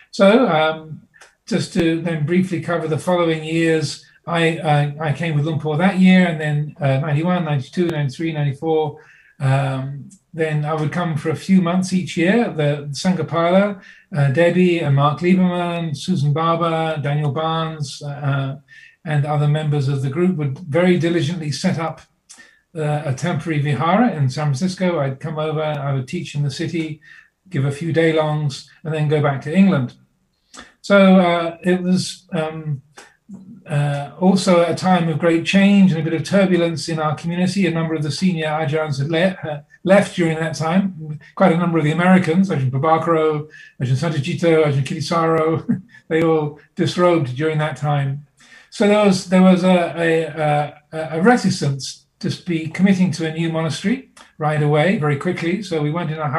So just to then briefly cover the following years, I came with Lumpur that year, and then 91, 92, 93, 94. Then I would come for a few months each year. The Sangapala, Debbie and Mark Lieberman, Susan Barber, Daniel Barnes, and other members of the group would very diligently set up a temporary vihara in San Francisco. I'd come over, I would teach in the city, give a few day-longs, and then go back to England. So it was also a time of great change and a bit of turbulence in our community. A number of the senior Ajahns had left during that time. Quite a number of the Americans, Ajahn Prabhakaro, Ajahn Santajito, Ajahn Kitisaro, they all disrobed during that time. So there was a reticence to be committing to a new monastery right away, very quickly. So we went in a hurry